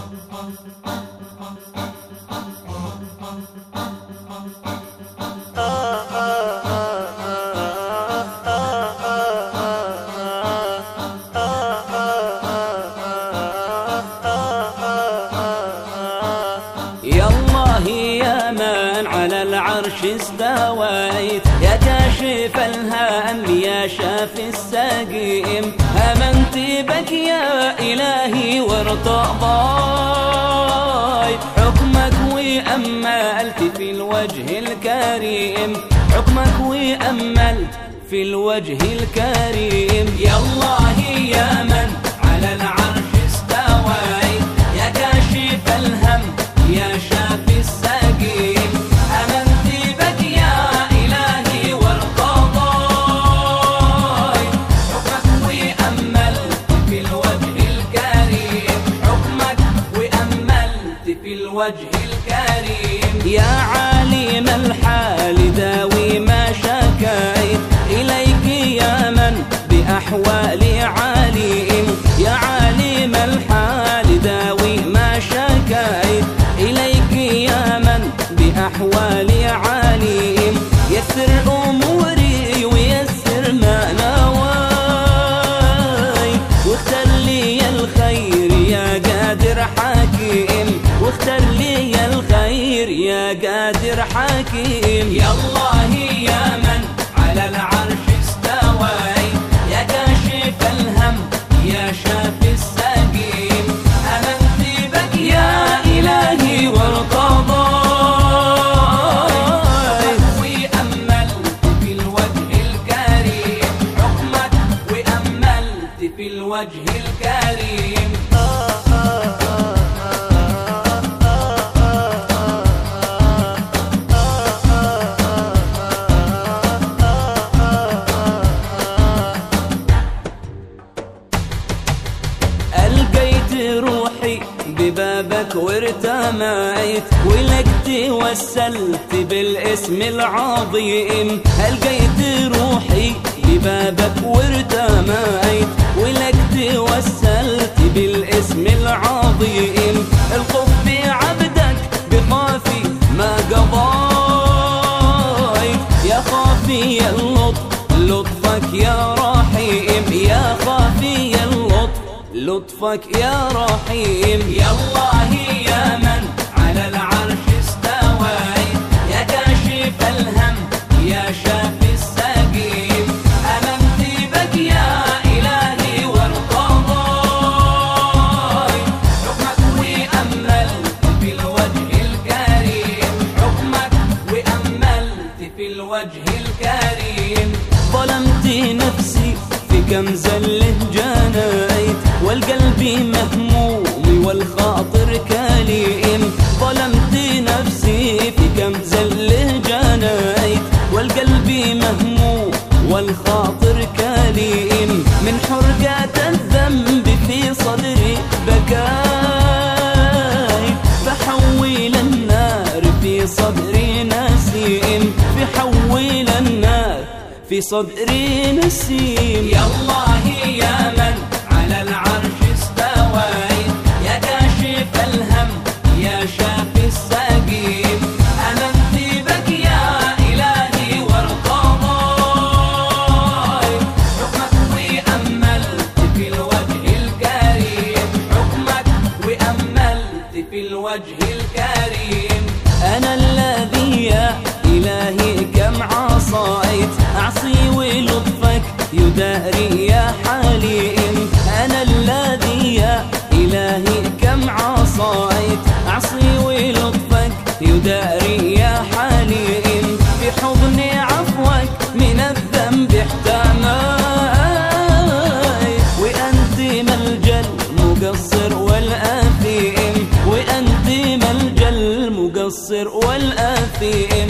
يا الله يا من على العرش استويت، يا كاشف الهم يا شافي السقيم، آمنت بك يا إلهي وارتضيت حكمك وأملت في الوجه الكريم، حكمك وأملت في الوجه الكريم. يا الله يا من على العرش استويت، يا كاشف الهم يا شافي السقيم، آمنت بك يا إلهي وارتضيت حكمك وأملت في الوجه الكريم، حكمك وأملت في الوجه الكريم. يا عالم الحال داوي ما شكيت، إليك يا من بأحوالي عليم، يا عالم الحال داوي ما شكيت، إليك يا من بأحوالي عليم. يسر أموري ويسر ما نويت، واختر لي الخير يا قادر حكيم، واختر لي الخير يا قادر حكيم. يا الله يا من على العرش استويت، يا كاشف الهم يا شافي السقيم، آمنت بك يا إلهي وارتضيت وأملت في الوجه الكريم، حكمك وأملت في الوجه الكريم. ألقيت روحي ببابك وارتميت، ولك توسلت بالاسم العظيم، ألقيت روحي ببابك وارتميت، ولك توسلت بالاسم العظيم. القف بعبدك بخافي ما قضيت، يا خافي اللطف لطفك يا رحيم، يا خافي اللطف لطفك يا رحيم. يا الله يا من على العرش استويت، يا كاشف الهم يا شافي السقيم، آمنت بك يا إلهي وارتضيت حكمك وأملت في الوجه الكريم، حكمك وأملت في الوجه الكريم. ظلمت نفسي في كم زله جنيت، والقلب مهموم والخاطر كليم، ظلمت نفسي في كم زله جنيت، والقلب مهموم والخاطر كليم. من حرقات الذنب في صدري بكيت، فحول النار في صدري نسيم، فحول النار في صدري نسيم. يا الله يا من على العرش استويت، يا كاشف الهم يا شافي السقيم، آمنت بك يا إلهي وارتضيت حكمك وأملت في الوجه الكريم، حكمك وأملت في الوجه الكريم. أنا الذي يا إلهي كم عصيت، أعصي ولطفك يداري يا حليم، أنا الذي يا إلهي كم عصيت، أعصي ولطفك يداري يا حليم. في حضن عفوك من الذنب احتميت، وأنت ملجأ المقصر والآثم، وأنت ملجأ المقصر والآثم.